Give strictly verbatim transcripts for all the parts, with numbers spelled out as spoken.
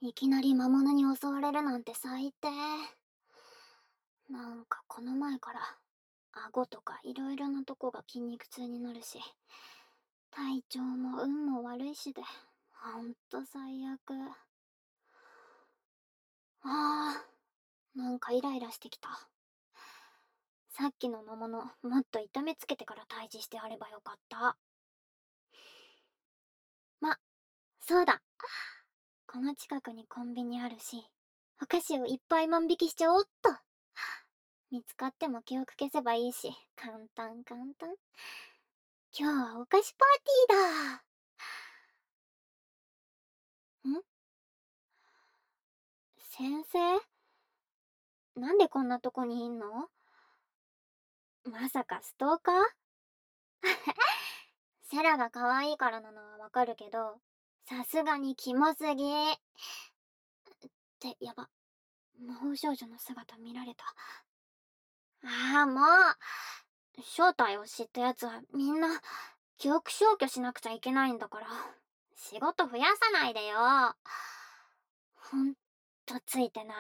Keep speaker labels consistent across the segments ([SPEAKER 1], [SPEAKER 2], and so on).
[SPEAKER 1] いきなり魔物に襲われるなんて最低。なんかこの前から顎とかいろいろなとこが筋肉痛になるし、体調も運も悪いしで、ほんと最悪。あー、なんかイライラしてきた。さっきの魔物、もっと痛めつけてから退治してあればよかった。ま、そうだ。この近くにコンビニあるし、お菓子をいっぱい万引きしちゃおっと。見つかっても記憶消せばいいし、簡単簡単。今日はお菓子パーティーだ。ん、先生、なんでこんなとこにいんの？まさかストーカー？セラが可愛いからなのはわかるけど、さすがにキモすぎ。ってやば、魔法少女の姿見られた。ああ、もう正体を知ったやつはみんな記憶消去しなくちゃいけないんだから、仕事増やさないでよ。ほんとついてない。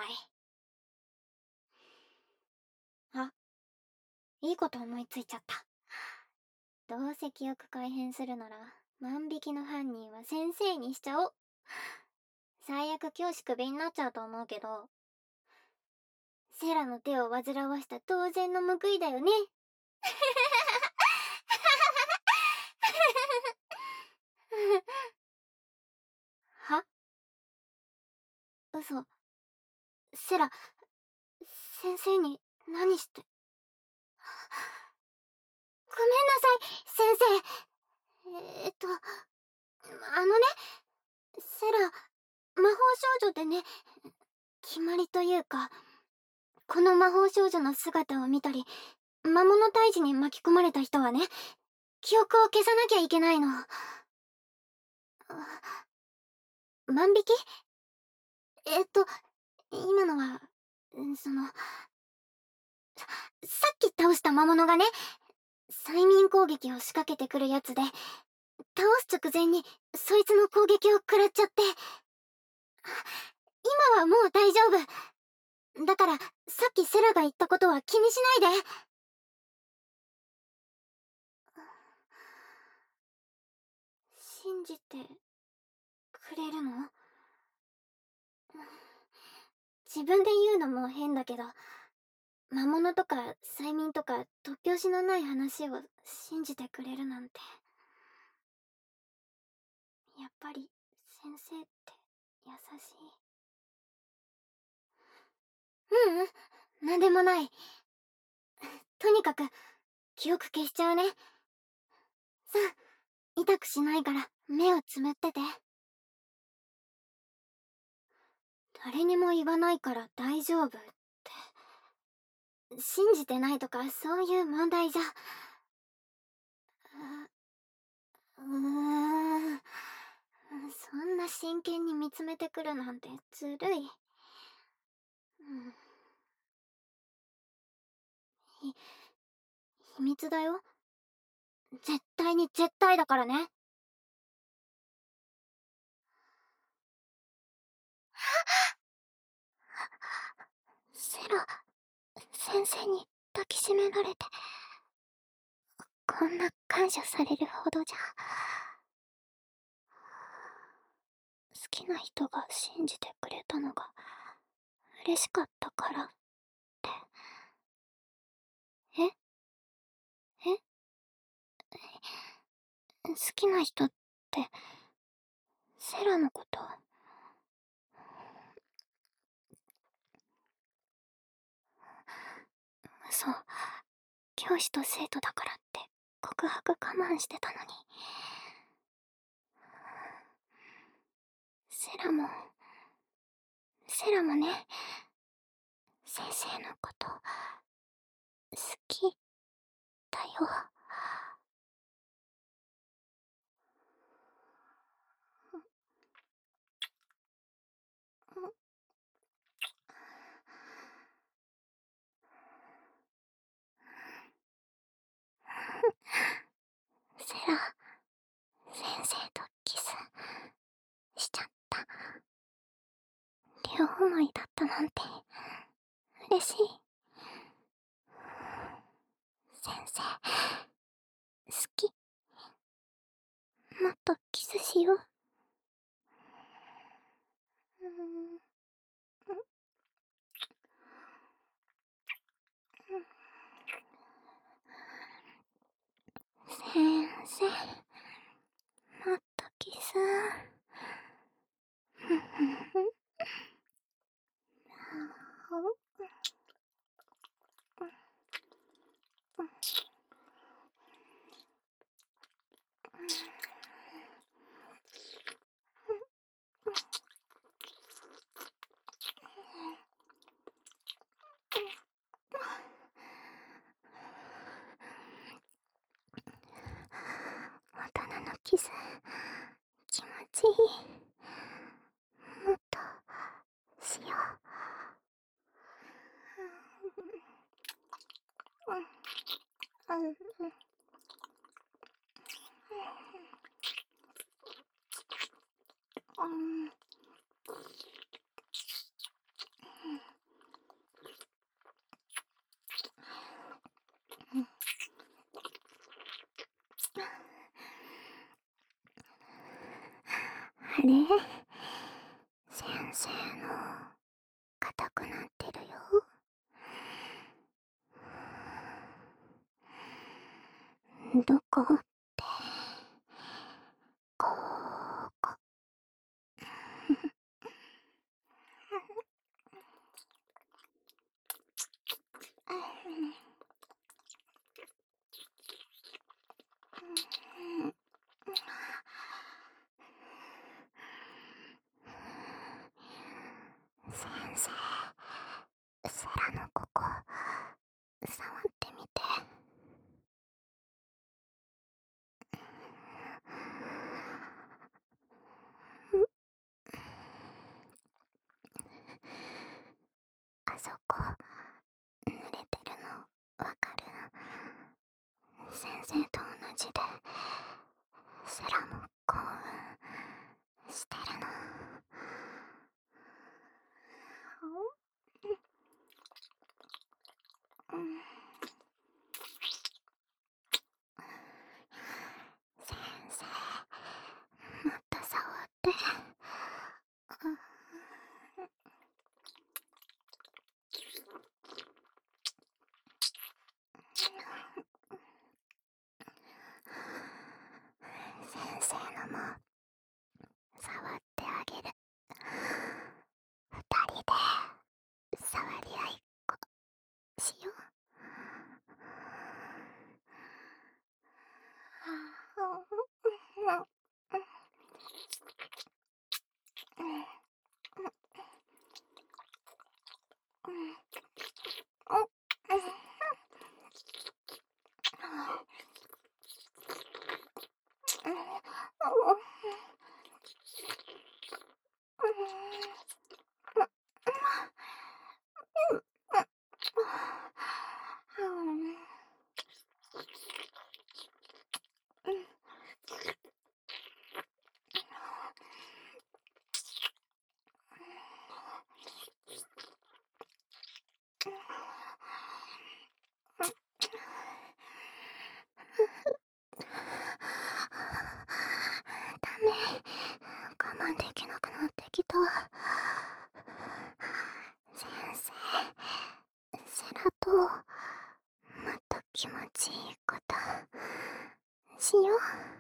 [SPEAKER 1] あ、いいこと思いついちゃった。どうせ記憶改変するなら万引きの犯人は先生にしちゃおう。最悪教師クビになっちゃうと思うけど、セラの手を煩わした当然の報いだよね。は、嘘。セラ、先生に何して。ごめんなさい、先生。えーっと、あのね、セラ、魔法少女でね、決まりというか、この魔法少女の姿を見たり、魔物退治に巻き込まれた人はね、記憶を消さなきゃいけないの。万引き？えっと、今のは、んその、ささっき倒した魔物がね、催眠攻撃を仕掛けてくるやつで、倒す直前にそいつの攻撃を食らっちゃって、今はもう大丈夫。だから、さっきセラが言ったことは気にしないで。信じてくれるの？自分で言うのも変だけど、魔物とか催眠とか突拍子のない話を信じてくれるなんて。やっぱり先生って優しい。ううん、なんでもない。とにかく記憶消しちゃうね。さあ、痛くしないから目をつむってて。誰にも言わないから大丈夫って。信じてないとかそういう問題じゃ。うーん。そんな真剣に見つめてくるなんてずるい。うん、ひ、秘密だよ。絶対に絶対だからね。セラ、先生に抱きしめられて、こんな感謝されるほどじゃ。好きな人が信じてくれたのが嬉しかったからって。ええ好きな人って、セラのこと？そう、教師と生徒だからって告白我慢してたのに。セラも、セラもね、先生のこと好きだよ。セラ、先生とキスしちゃった。 両思いだったなんて嬉しい。先生、好き。もっとキスしよう。うーん。先生、もっとキス。大人のキス、気持ちいい。もっとしよう。うん。うん。うん。あれ、先生の硬くなってるよ。どこって、ここ。先生、セラのここ触ってみて。あそこ濡れてるのわかる？先生と同じでセラも興奮してるの。うん。先生、もっと触って。先生のも触ってあげる。二人で触り合いっこしよう。ダメ、我慢できなくなってきた。先生、セラともっと気持ちいいことしよう。